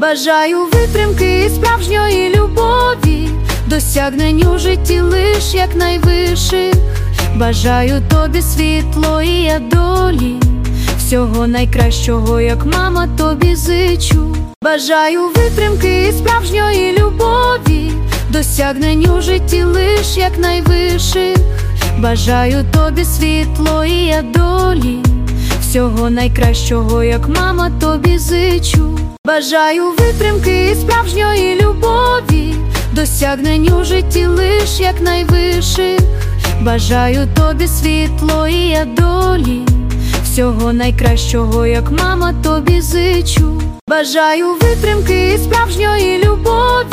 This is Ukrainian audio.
Бажаю витримки і справжньої любові, досягнень у житті лиш якнайвищих. Бажаю тобі світлої долі, всього найкращого, як мама, тобі зичу. Бажаю витримки і справжньої любові, досягнень у житті лиш якнайвищих. Бажаю тобі світлої долі, всього найкращого, як мама, тобі зичу. Бажаю витримки і справжньої любові, досягнень у житті лиш якнайвищих. Бажаю тобі світлої долі, всього найкращого, як мама, тобі зичу. Бажаю витримки і справжньої любові,